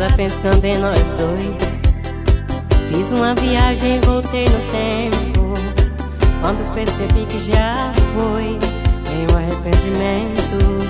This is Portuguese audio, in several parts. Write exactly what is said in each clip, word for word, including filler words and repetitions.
casa pensando em nós dois. Fiz uma viagem e voltei no tempo. Quando percebi que já foi, veio um arrependimento.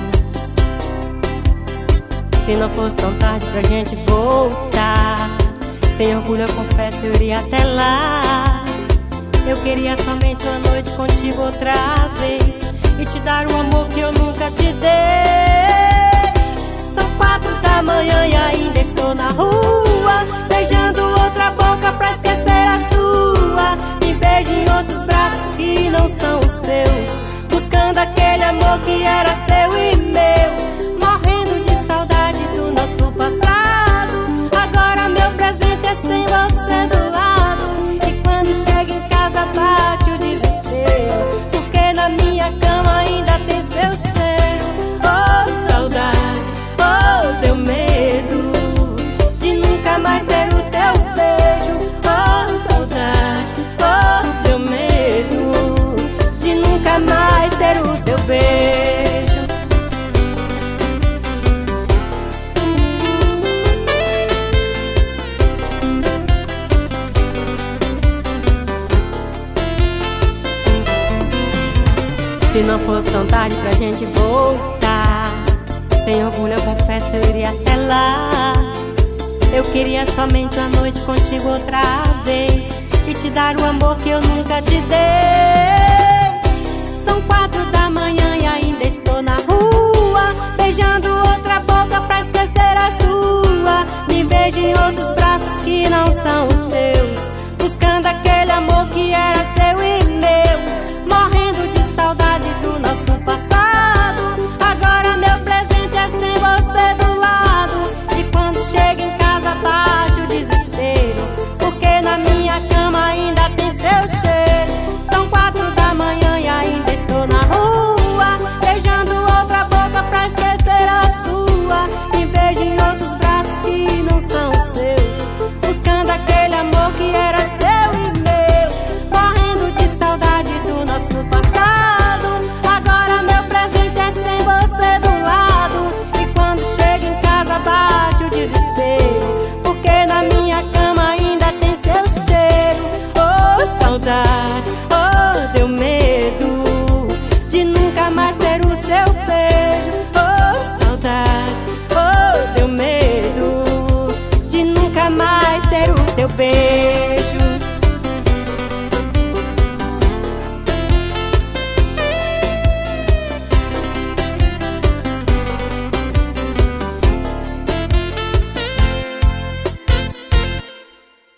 Se não fosse tão tarde pra gente voltar, sem orgulho eu confesso eu iria até lá. Eu queria somente uma noite contigo outra vez e te dar um amor que eu nunca te dei. São quatro da manhã e ainda estou na rua, beijando outra boca pra esquecer a sua. Me vejo em outros braços que não são os seus, buscando aquele amor que era seu e meu, morrendo de saudade do nosso passado. Agora meu presente é sem você do lado, e quando chego em casa bate o desespero, porque na minha cama ainda tem seu cheiro. Oh saudade, oh teu medo de nunca mais ter o teu beijo. Oh saudade, oh teu medo de nunca mais ter o teu beijo. Se não fosse tão tarde pra gente voltar, sem orgulho eu confesso eu iria até lá. Eu queria somente uma noite contigo outra vez e te dar o amor que eu nunca te dei. São quatro